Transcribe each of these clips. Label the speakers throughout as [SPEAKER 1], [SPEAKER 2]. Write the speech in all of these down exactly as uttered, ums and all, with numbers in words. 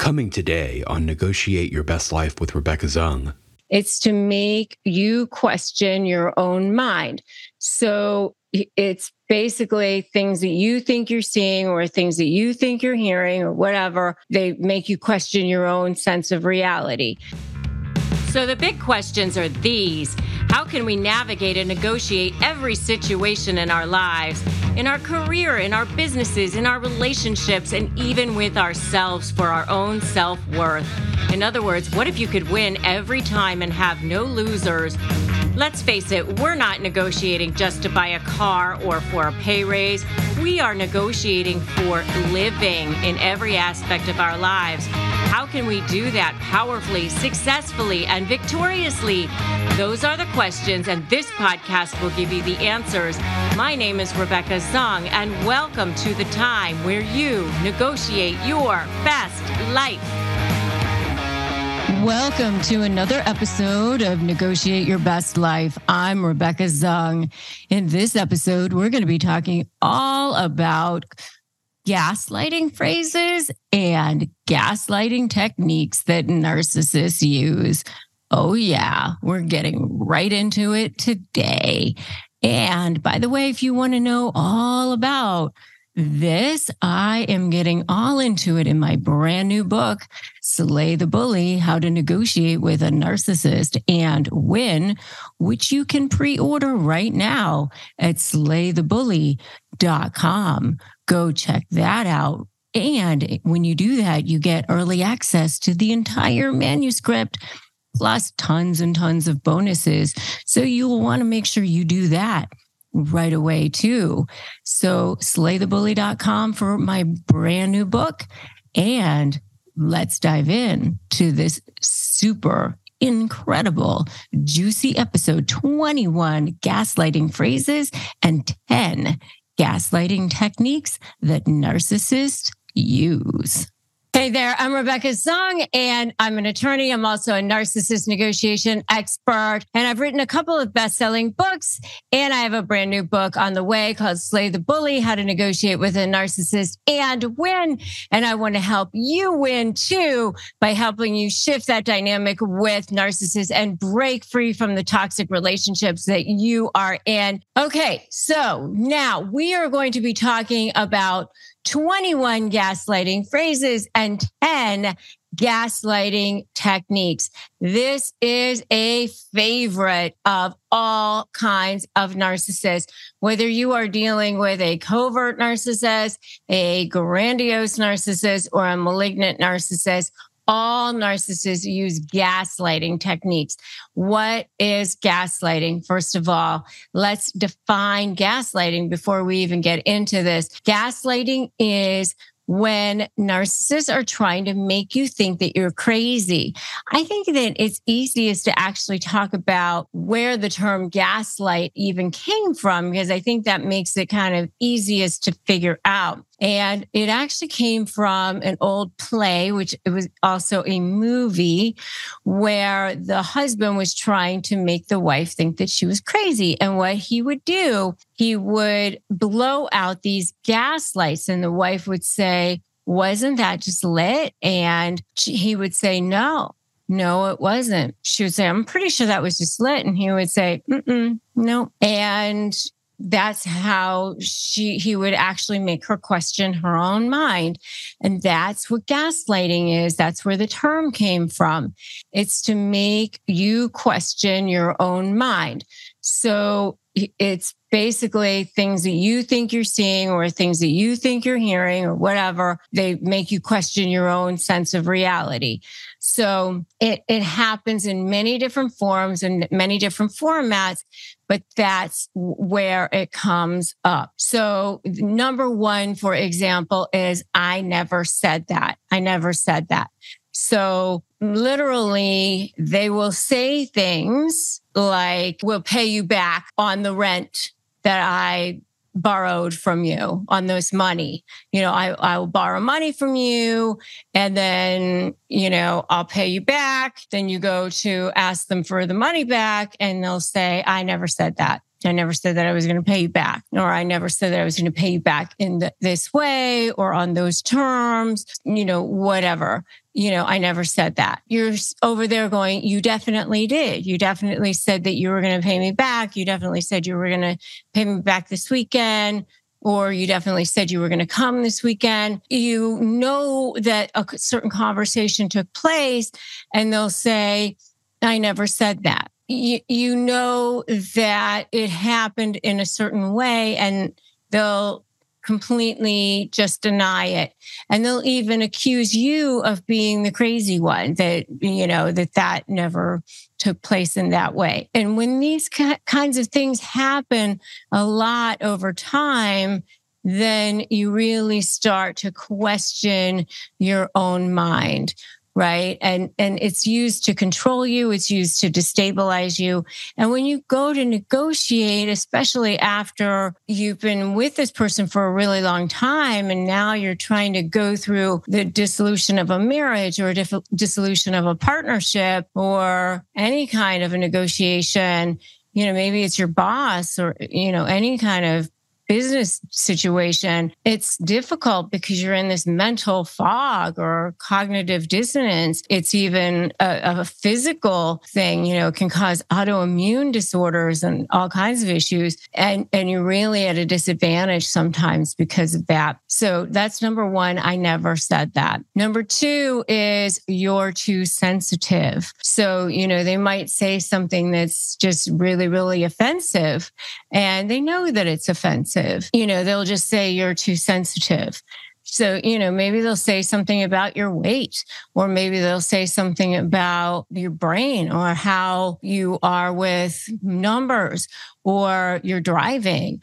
[SPEAKER 1] Coming today on Negotiate Your Best Life with Rebecca Zung.
[SPEAKER 2] It's to make you question your own mind. So it's basically things that you think you're seeing or things that you think you're hearing or whatever. They make you question your own sense of reality.
[SPEAKER 3] So the big questions are these. How can we navigate and negotiate every situation in our lives, in our career, in our businesses, in our relationships, and even with ourselves for our own self-worth? In other words, what if you could win every time and have no losers? Let's face it, we're not negotiating just to buy a car or for a pay raise. We are negotiating for living in every aspect of our lives. How can we do that powerfully, successfully, and victoriously? Those are the questions, and this podcast will give you the answers. My name is Rebecca Zung, and welcome to the time where you negotiate your best life.
[SPEAKER 2] Welcome to another episode of Negotiate Your Best Life. I'm Rebecca Zung. In this episode, we're going to be talking all about gaslighting phrases and gaslighting techniques that narcissists use. Oh yeah, we're getting right into it today. And by the way, if you want to know all about this, I am getting all into it in my brand new book, Slay the Bully, How to Negotiate with a Narcissist and Win, which you can pre-order right now at slay the bully dot com. Go check that out. And when you do that, you get early access to the entire manuscript, plus tons and tons of bonuses. So you'll want to make sure you do that right away too. So slay the bully dot com for my brand new book. And let's dive in to this super incredible, juicy episode twenty-one, gaslighting phrases and ten gaslighting techniques that narcissists use. Hey there, I'm Rebecca Zung, and I'm an attorney. I'm also a narcissist negotiation expert, and I've written a couple of best-selling books, and I have a brand new book on the way called Slay the Bully, How to Negotiate with a Narcissist and Win. And I want to help you win too by helping you shift that dynamic with narcissists and break free from the toxic relationships that you are in. Okay, so now we are going to be talking about twenty-one gaslighting phrases and ten gaslighting techniques. This is a favorite of all kinds of narcissists. Whether you are dealing with a covert narcissist, a grandiose narcissist, or a malignant narcissist, all narcissists use gaslighting techniques. What is gaslighting? First of all, let's define gaslighting before we even get into this. Gaslighting is when narcissists are trying to make you think that you're crazy. I think that it's easiest to actually talk about where the term gaslight even came from, because I think that makes it kind of easiest to figure out. And it actually came from an old play, which it was also a movie, where the husband was trying to make the wife think that she was crazy. And what he would do, he would blow out these gas lights, and the wife would say, "Wasn't that just lit?" And she, he would say, "No, no, it wasn't." She would say, "I'm pretty sure that was just lit." And he would say, Mm-mm, "No." And that's how she, he would actually make her question her own mind. And that's what gaslighting is. That's where the term came from. It's to make you question your own mind. So it's basically things that you think you're seeing or things that you think you're hearing or whatever. They make you question your own sense of reality. So it, it happens in many different forms and many different formats, but that's where it comes up. So number one, for example, is I never said that. I never said that. So literally, they will say things like, "We'll pay you back on the rent that I borrowed from you, on this money. You know, I, I will borrow money from you, and then, you know, I'll pay you back." Then you go to ask them for the money back, and they'll say, "I never said that." I never said that I was going to pay you back, or I never said that I was going to pay you back in the, this way or on those terms, you know, whatever. You know, I never said that. You're over there going, you definitely did. You definitely said that you were going to pay me back. You definitely said you were going to pay me back this weekend, or you definitely said you were going to come this weekend. You know that a certain conversation took place, and they'll say, I never said that. You, you know that it happened in a certain way, and they'll completely just deny it. And they'll even accuse you of being the crazy one, that, you know, that that never took place in that way. And when these ki- kinds of things happen a lot over time, then you really start to question your own mind. Right. And, and it's used to control you. It's used to destabilize you. And when you go to negotiate, especially after you've been with this person for a really long time, and now you're trying to go through the dissolution of a marriage or a diff- dissolution of a partnership or any kind of a negotiation, you know, maybe it's your boss or, you know, any kind of business situation, it's difficult because you're in this mental fog or cognitive dissonance. It's even a, a physical thing, you know, it can cause autoimmune disorders and all kinds of issues. And, and you're really at a disadvantage sometimes because of that. So that's number one. I never said that. Number two is you're too sensitive. So, you know, they might say something that's just really, really offensive, and they know that it's offensive. You know, they'll just say you're too sensitive. So, you know, maybe they'll say something about your weight, or maybe they'll say something about your brain or how you are with numbers or your driving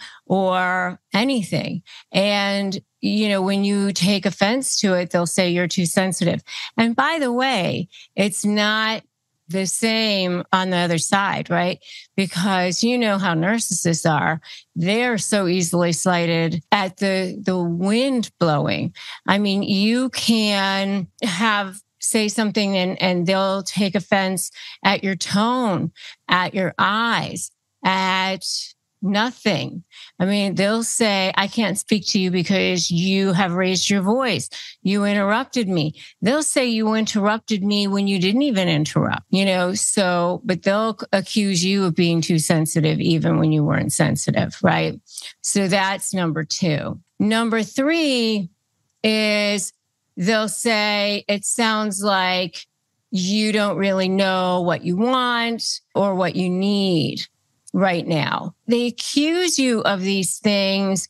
[SPEAKER 2] or anything. And, you know, when you take offense to it, they'll say you're too sensitive. And by the way, it's not the same on the other side, right? Because you know how narcissists are. They're so easily slighted at the, the wind blowing. I mean, you can have say something and, and they'll take offense at your tone, at your eyes, at nothing. I mean, they'll say, I can't speak to you because you have raised your voice. You interrupted me. They'll say you interrupted me when you didn't even interrupt, you know, so, but they'll accuse you of being too sensitive even when you weren't sensitive, right? So that's number two. Number three is they'll say, it sounds like you don't really know what you want or what you need right now. They accuse you of these things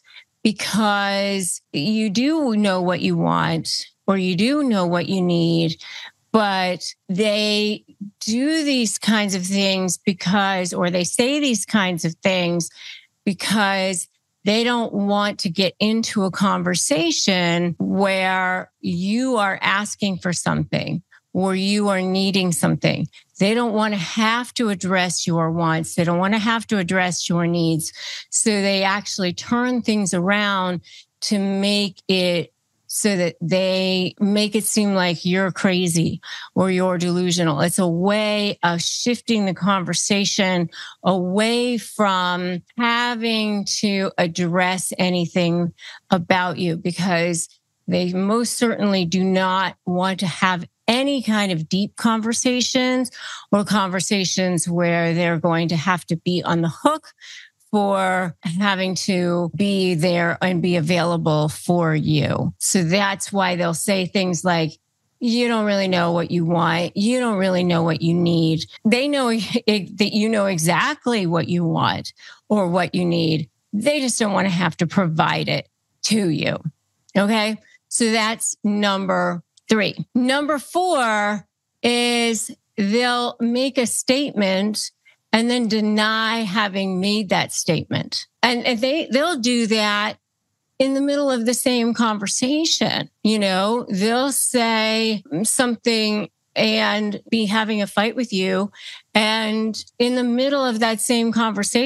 [SPEAKER 2] because you do know what you want or you do know what you need, but they do these kinds of things because, or they say these kinds of things because they don't want to get into a conversation where you are asking for something or you are needing something. They don't want to have to address your wants. They don't want to have to address your needs. So they actually turn things around to make it so that they make it seem like you're crazy or you're delusional. It's a way of shifting the conversation away from having to address anything about you, because they most certainly do not want to have any kind of deep conversations or conversations where they're going to have to be on the hook for having to be there and be available for you. So that's why they'll say things like, you don't really know what you want. You don't really know what you need. They know that you know exactly what you want or what you need. They just don't want to have to provide it to you. Okay? So that's number three. Number four is they'll make a statement and then deny having made that statement. And, and they, they'll do that in the middle of the same conversation. You know, they'll say something and be having a fight with you, and in the middle of that same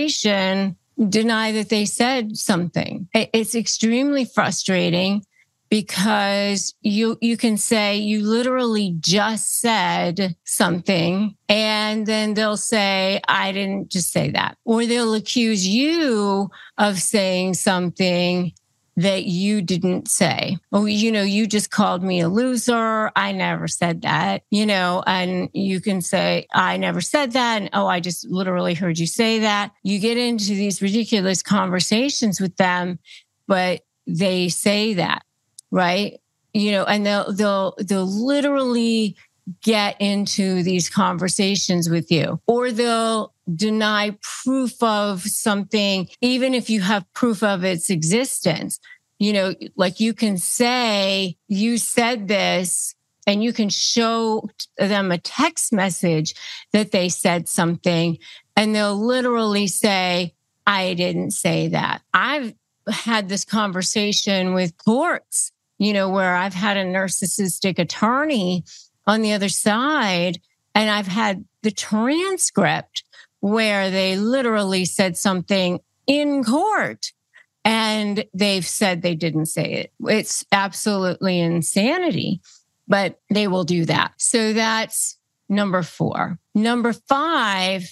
[SPEAKER 2] conversation, deny that they said something. It's extremely frustrating, because you you can say you literally just said something, and then they'll say, I didn't just say that. Or they'll accuse you of saying something that you didn't say. Oh, you know, you just called me a loser. I never said that, you know, and you can say, I never said that. And, oh, I just literally heard you say that. You get into these ridiculous conversations with them, but they say that, right? You know, and they'll, they'll, they'll literally get into these conversations with you, or they'll deny proof of something, even if you have proof of its existence. You know, like you can say, you said this, and you can show them a text message that they said something, and they'll literally say, I didn't say that. I've had this conversation with courts, you know, where I've had a narcissistic attorney on the other side, and I've had the transcript where they literally said something in court and they've said they didn't say it. It's absolutely insanity, but they will do that. So that's number four. Number five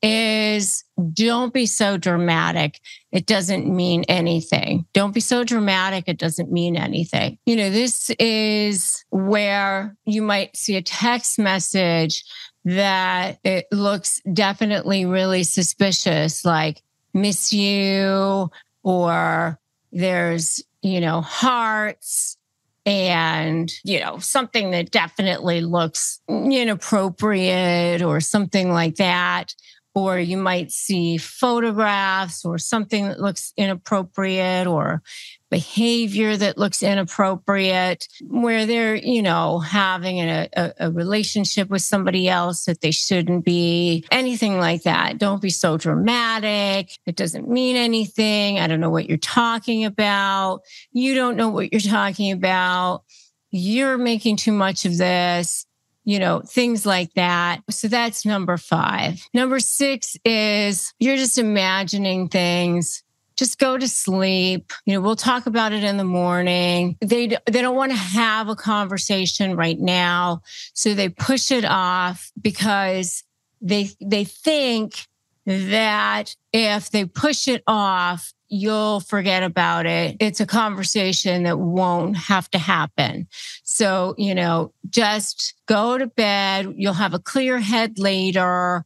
[SPEAKER 2] is don't be so dramatic. It doesn't mean anything. Don't be so dramatic. It doesn't mean anything. You know, this is where you might see a text message that it looks definitely really suspicious, like miss you, or there's, you know, hearts, and, you know, something that definitely looks inappropriate or something like that. Or you might see photographs or something that looks inappropriate, or behavior that looks inappropriate, where they're, you know, having a, a, a relationship with somebody else that they shouldn't be, anything like that. Don't be so dramatic. It doesn't mean anything. I don't know what you're talking about. You don't know what you're talking about. You're making too much of this. You know, things like that. So that's number five. Number six is you're just imagining things. Just go to sleep. You know, we'll talk about it in the morning. They they don't want to have a conversation right now, so they push it off because they they think that if they push it off, you'll forget about it. It's a conversation that won't have to happen. So, you know, just go to bed. You'll have a clear head later,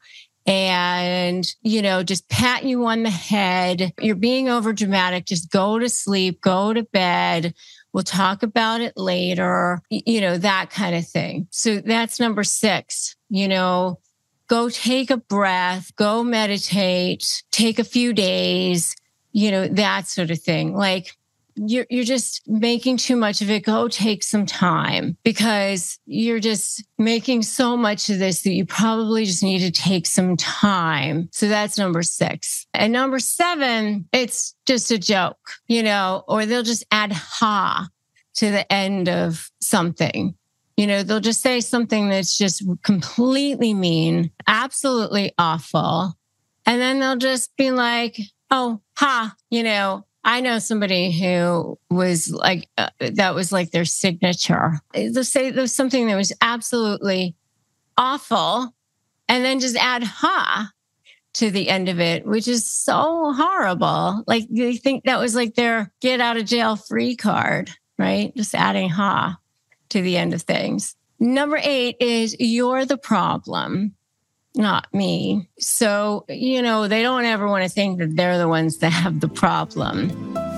[SPEAKER 2] and, you know, just pat you on the head. You're being over dramatic. Just go to sleep, go to bed. We'll talk about it later, you know, that kind of thing. So that's number six. You know, go take a breath, go meditate, take a few days. You know, that sort of thing. Like you're, you're just making too much of it. Go take some time, because you're just making so much of this that you probably just need to take some time. So that's number six. And number seven, it's just a joke, you know, or they'll just add ha to the end of something. You know, they'll just say something that's just completely mean, absolutely awful. And then they'll just be like, oh, ha, you know, I know somebody who was like, uh, that was like their signature. They'll say there's something that was absolutely awful, and then just add ha to the end of it, which is so horrible. Like they think that was like their get out of jail free card, right? Just adding ha to the end of things. Number eight is you're the problem, not me. So, you know, they don't ever want to think that they're the ones that have the problem.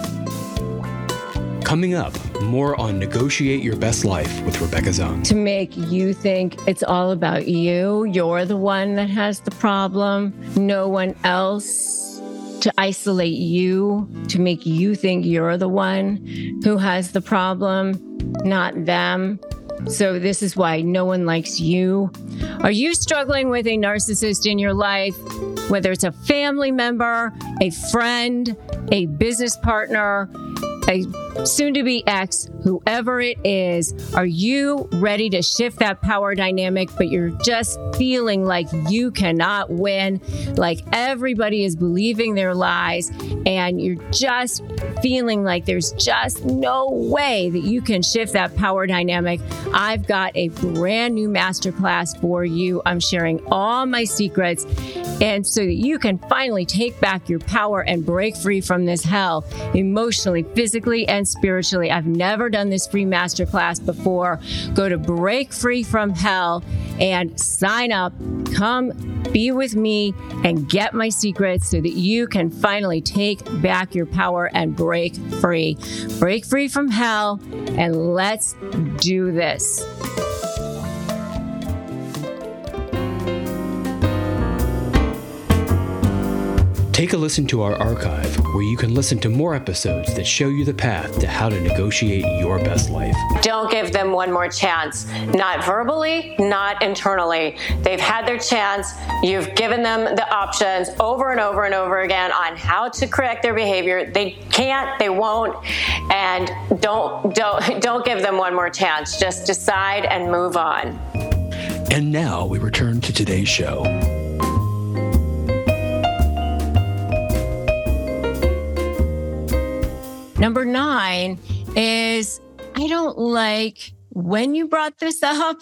[SPEAKER 1] Coming up, more on Negotiate Your Best Life with Rebecca Zung.
[SPEAKER 2] To make you think it's all about you, you're the one that has the problem, no one else, to isolate you, to make you think you're the one who has the problem, not them. So this is why no one likes you. Are you struggling with a narcissist in your life? Whether it's a family member, a friend, a business partner,
[SPEAKER 3] a soon-to-be ex, whoever it is, are you ready to shift that power dynamic, but you're just feeling like you cannot win, like everybody is believing their lies, and you're just feeling like there's just no way that you can shift that power dynamic? I've got a brand new masterclass for you. I'm sharing all my secrets, and so that you can finally take back your power and break free from this hell, emotionally, physically, and spiritually. I've never done this free masterclass before. Go to Break Free from Hell and sign up. Come be with me and get my secrets so that you can finally take back your power and break free. Break free from hell, and let's do this.
[SPEAKER 1] Take a listen to our archive, where you can listen to more episodes that show you the path to how to negotiate your best life.
[SPEAKER 3] Don't give them one more chance. Not verbally, not internally. They've had their chance. You've given them the options over and over and over again on how to correct their behavior. They can't, they won't, and don't don't don't give them one more chance. Just decide and move on.
[SPEAKER 1] And now we return to today's show.
[SPEAKER 2] Number nine is, I don't like when you brought this up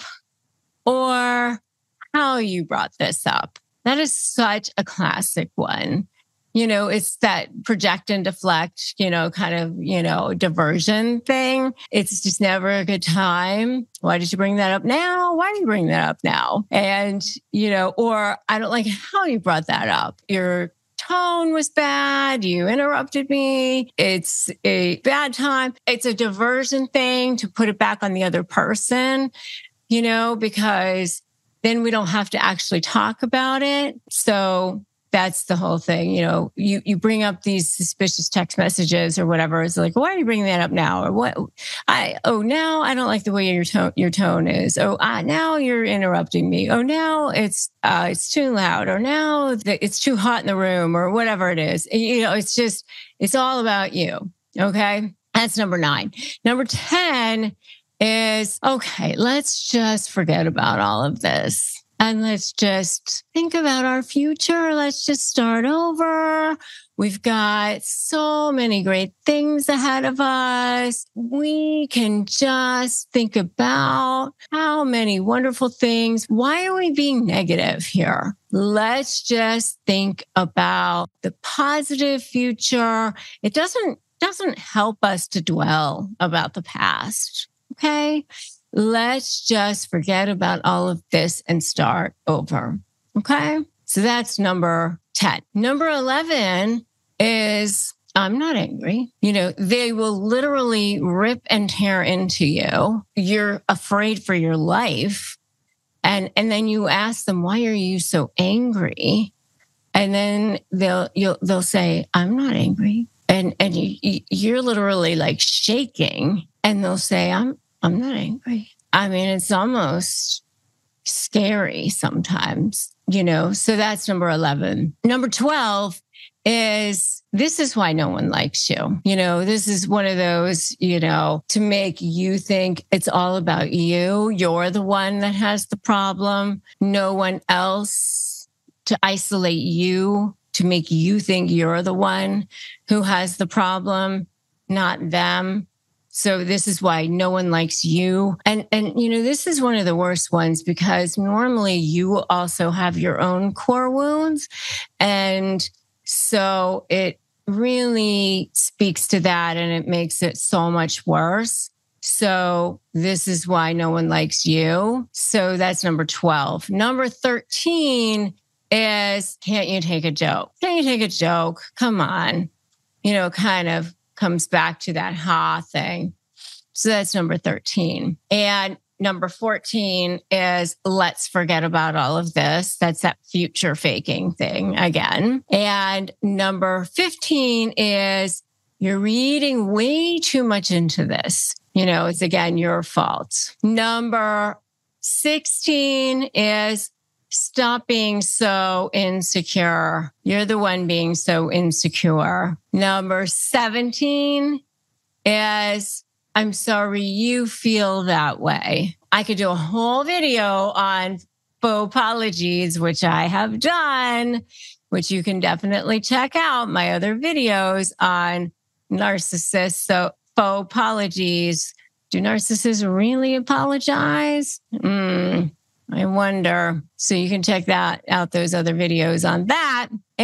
[SPEAKER 2] or how you brought this up. That is such a classic one. You know, it's that project and deflect, you know, kind of, you know, diversion thing. It's just never a good time. Why did you bring that up now? Why do you bring that up now? And, you know, or I don't like how you brought that up. You're tone was bad. You interrupted me. It's a bad time. It's a diversion thing to put it back on the other person, you know, because then we don't have to actually talk about it. So that's the whole thing. You know, you, you bring up these suspicious text messages or whatever. It's like, why are you bringing that up now? Or what? I, oh, now I don't like the way your tone, your tone is. Oh, uh, now you're interrupting me. Oh, now it's, uh, it's too loud, or now the, it's too hot in the room, or whatever it is. You know, it's just, it's all about you. Okay. That's number nine. Number ten is, okay, let's just forget about all of this. And let's just think about our future. Let's just start over. We've got so many great things ahead of us. We can just think about how many wonderful things. Why are we being negative here? Let's just think about the positive future. It doesn't, doesn't help us to dwell about the past. Okay. Let's just forget about all of this and start over. Okay. So that's number ten. Number eleven is, I'm not angry. You know, they will literally rip and tear into you. You're afraid for your life. And, and then you ask them, why are you so angry? And then they'll, you'll, they'll say, I'm not angry. And, and you, you're literally like shaking, and they'll say, I'm, I'm not angry. I mean, it's almost scary sometimes, you know, so that's number eleven. Number twelve is, this is why no one likes you. You know, this is one of those, you know, to make you think it's all about you. You're the one that has the problem. No one else, to isolate you, to make you think you're the one who has the problem, not them. So this is why no one likes you. And, and, you know, this is one of the worst ones, because normally you also have your own core wounds. And so it really speaks to that, and it makes it so much worse. So this is why no one likes you. So that's number twelve. Number thirteen is, can't you take a joke? Can't you take a joke? Come on. You know, kind of comes back to that ha thing. So that's number thirteen. And number fourteen is, let's forget about all of this. That's that future faking thing again. And number fifteen is, you're reading way too much into this. You know, it's again your fault. Number sixteen is, stop being so insecure. You're the one being so insecure. Number seventeen is, I'm sorry you feel that way. I could do a whole video on faux apologies, which I have done, which you can definitely check out my other videos on narcissists. So faux apologies. Do narcissists really apologize? Mm, I wonder. So you can check that out, those other videos on that.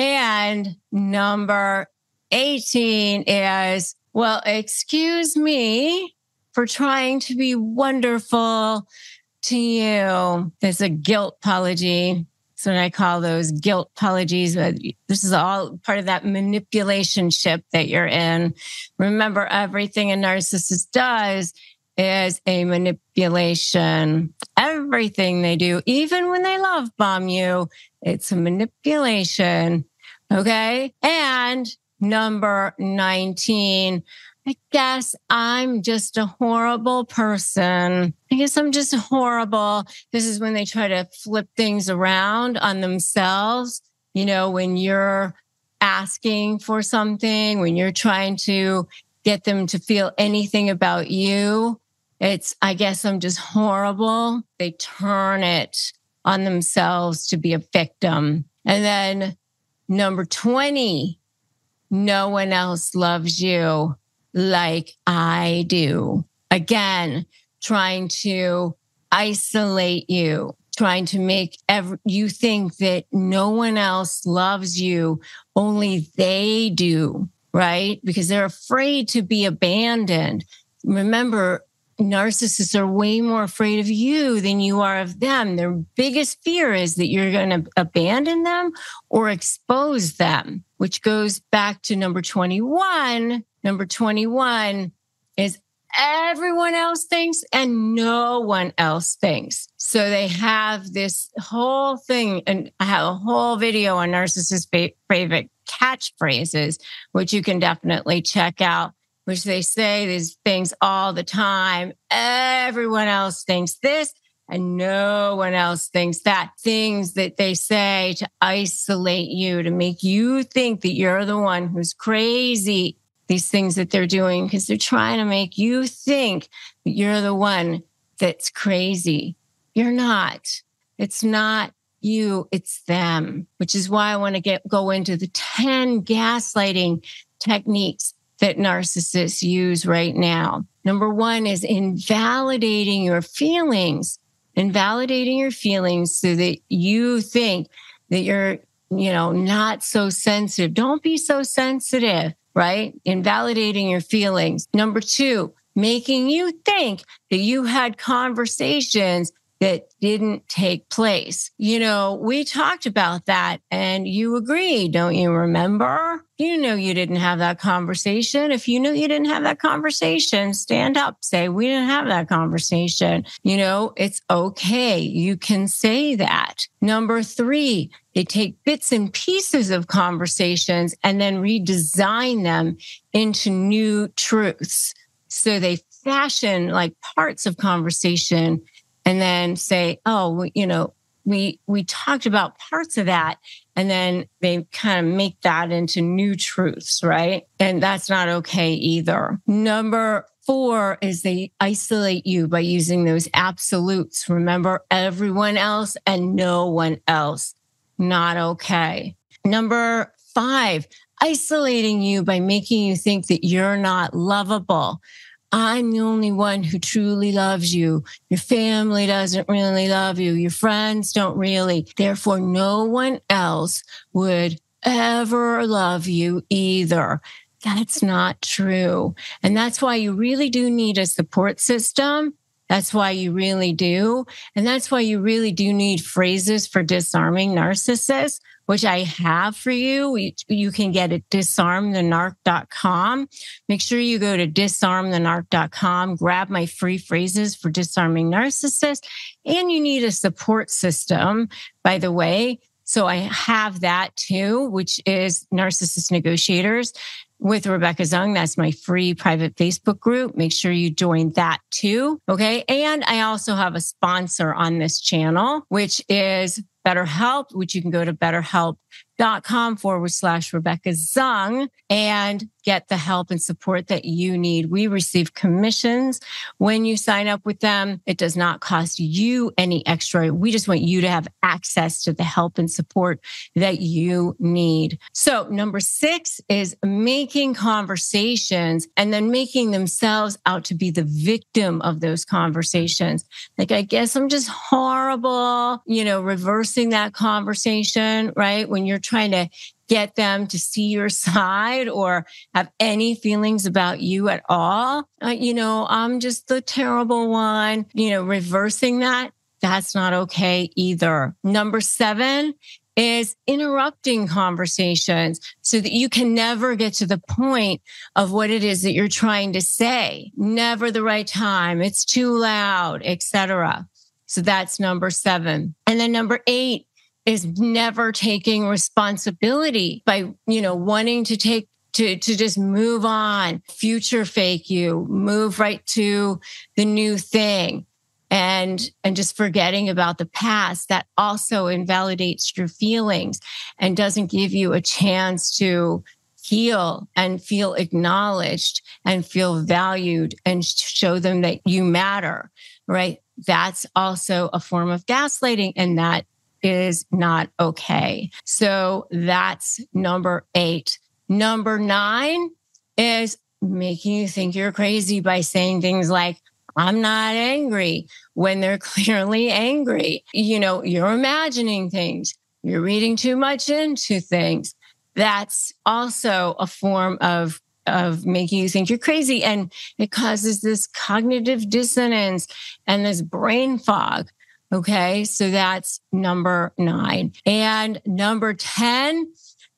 [SPEAKER 2] And number eighteen is, well, excuse me for trying to be wonderful to you. There's a guilt apology. That's what I call those guilt apologies. This is all part of that manipulation ship that you're in. Remember, everything a narcissist does is a manipulation. Everything they do, even when they love bomb you, it's a manipulation. Okay. And number nineteen, I guess I'm just a horrible person. I guess I'm just horrible. This is when they try to flip things around on themselves. You know, when you're asking for something, when you're trying to get them to feel anything about you, it's, I guess I'm just horrible. They turn it on themselves to be a victim. And then number twenty, no one else loves you like I do. Again, trying to isolate you, trying to make every, you think that no one else loves you, only they do, right? Because they're afraid to be abandoned. Remember, narcissists are way more afraid of you than you are of them. Their biggest fear is that you're going to abandon them or expose them, which goes back to number twenty-one. Number twenty-one is everyone else thinks and no one else thinks. So they have this whole thing, and I have a whole video on narcissist favorite catchphrases, which you can definitely check out, which they say these things all the time. Everyone else thinks this and no one else thinks that. Things that they say to isolate you, to make you think that you're the one who's crazy. These things that they're doing because they're trying to make you think that you're the one that's crazy. You're not. It's not you, it's them, which is why I want to get go into the ten gaslighting techniques that narcissists use right now. Number one is invalidating your feelings, invalidating your feelings so that you think that you're, you know, not so sensitive. Don't be so sensitive, right? Invalidating your feelings. Number two, making you think that you had conversations that didn't take place. You know, we talked about that and you agreed, don't you remember? You know you didn't have that conversation. If you knew you didn't have that conversation, stand up, say, we didn't have that conversation. You know, it's okay. You can say that. Number three, they take bits and pieces of conversations and then redesign them into new truths. So they fashion like parts of conversation and then say, oh, you know, we we talked about parts of that. And then they kind of make that into new truths, right? And that's not okay either. Number four is they isolate you by using those absolutes. Remember, everyone else and no one else. Not okay. Number five, isolating you by making you think that you're not lovable. I'm the only one who truly loves you. Your family doesn't really love you. Your friends don't really. Therefore, no one else would ever love you either. That's not true. And that's why you really do need a support system. That's why you really do. And that's why you really do need phrases for disarming narcissists, which I have for you. You can get at disarm the narc dot com. Make sure you go to disarm the narc dot com, grab my free phrases for disarming narcissists. And you need a support system, by the way. So I have that too, which is Narcissist Negotiators with Rebecca Zung. That's my free private Facebook group. Make sure you join that too. Okay. And I also have a sponsor on this channel, which is BetterHelp, which you can go to betterhelp dot com forward slash Rebecca Zung and get the help and support that you need. We receive commissions when you sign up with them. It does not cost you any extra. We just want you to have access to the help and support that you need. So number six is making conversations and then making themselves out to be the victim of those conversations. Like, I guess I'm just horrible, you know, reversing that conversation, right? When you're trying to get them to see your side or have any feelings about you at all. Uh, you know, I'm just the terrible one, you know, reversing that. That's not okay either. Number seven is interrupting conversations so that you can never get to the point of what it is that you're trying to say. Never the right time. It's too loud, et cetera. So that's number seven. And then number eight is never taking responsibility by, you know, wanting to take, to, to just move on, future fake you, move right to the new thing and, and just forgetting about the past. That also invalidates your feelings and doesn't give you a chance to heal and feel acknowledged and feel valued and show them that you matter, right? That's also a form of gaslighting, and that is not okay. So that's number eight. Number nine is making you think you're crazy by saying things like, I'm not angry, when they're clearly angry. You know, you're imagining things. You're reading too much into things. That's also a form of of making you think you're crazy. And it causes this cognitive dissonance and this brain fog. Okay, so that's number nine. And number ten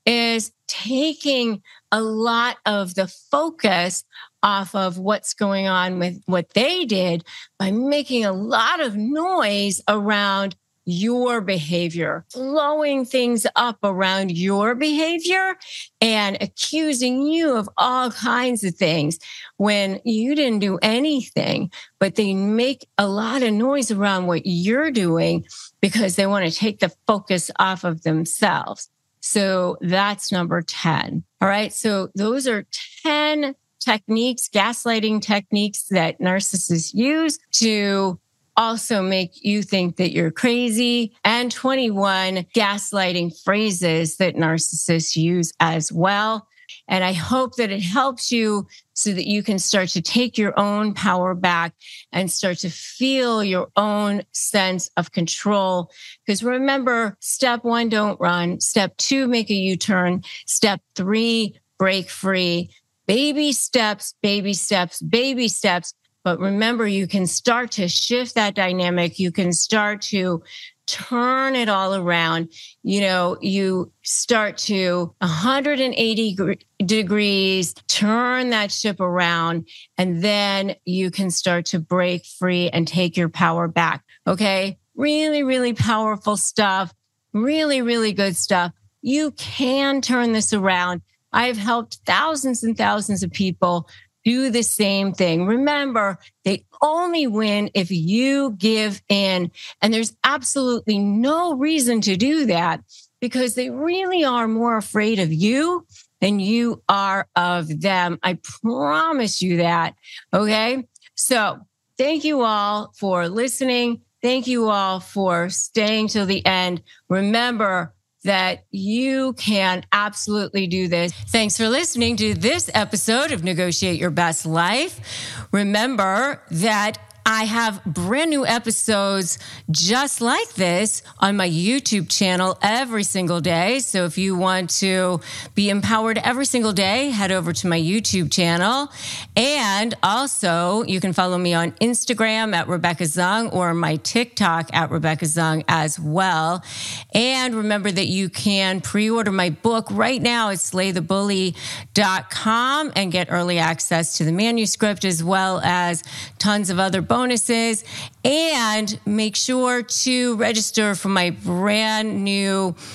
[SPEAKER 2] is taking a lot of the focus off of what's going on with what they did by making a lot of noise around your behavior, blowing things up around your behavior and accusing you of all kinds of things when you didn't do anything, but they make a lot of noise around what you're doing because they want to take the focus off of themselves. So that's number ten. All right. So those are ten techniques, gaslighting techniques that narcissists use to also make you think that you're crazy, and twenty-one gaslighting phrases that narcissists use as well. And I hope that it helps you so that you can start to take your own power back and start to feel your own sense of control. Because remember, step one, don't run. Step two, make a U-turn. Step three, break free. Baby steps, baby steps, baby steps. But remember, you can start to shift that dynamic. You can start to turn it all around. You know, you start to one hundred eighty degrees, turn that ship around, and then you can start to break free and take your power back. Okay. Really, really powerful stuff. Really, really good stuff. You can turn this around. I've helped thousands and thousands of people do the same thing. Remember, they only win if you give in. And there's absolutely no reason to do that because they really are more afraid of you than you are of them. I promise you that. Okay. So thank you all for listening. Thank you all for staying till the end. Remember that you can absolutely do this. Thanks for listening to this episode of Negotiate Your Best Life. Remember that I have brand new episodes just like this on my YouTube channel every single day. So if you want to be empowered every single day, head over to my YouTube channel. And also you can follow me on Instagram at Rebecca Zung or my TikTok at Rebecca Zung as well. And remember that you can pre-order my book right now at slay the bully dot com and get early access to the manuscript as well as tons of other bonuses. And make sure to register for my brand new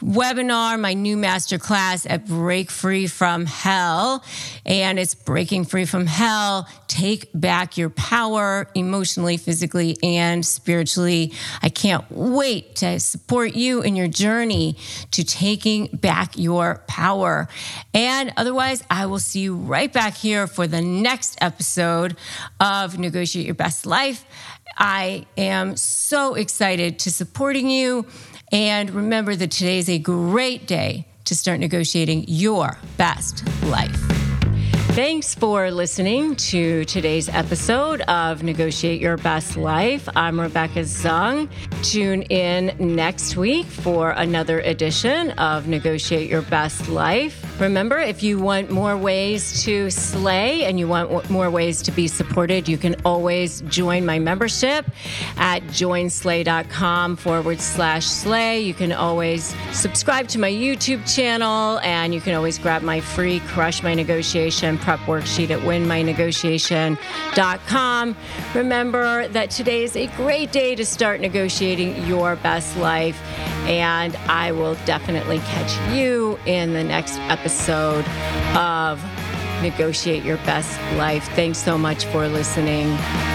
[SPEAKER 2] webinar, my new masterclass at Break Free from Hell. And it's Breaking Free from Hell. Take back your power emotionally, physically, and spiritually. I can't wait to support you in your journey to taking back your power. And otherwise, I will see you right back here for the next episode of Negotiate Your Best Life. I am so excited to supporting you. And remember that today is a great day to start negotiating your best life.
[SPEAKER 3] Thanks for listening to today's episode of Negotiate Your Best Life. I'm Rebecca Zung. Tune in next week for another edition of Negotiate Your Best Life. Remember, if you want more ways to slay and you want more ways to be supported, you can always join my membership at joinslay.com forward slash slay. You can always subscribe to my YouTube channel, and you can always grab my free Crush My Negotiation prep worksheet at win my negotiation dot com. Remember that today is a great day to start negotiating your best life, and I will definitely catch you in the next episode of Negotiate Your Best Life. Thanks so much for listening.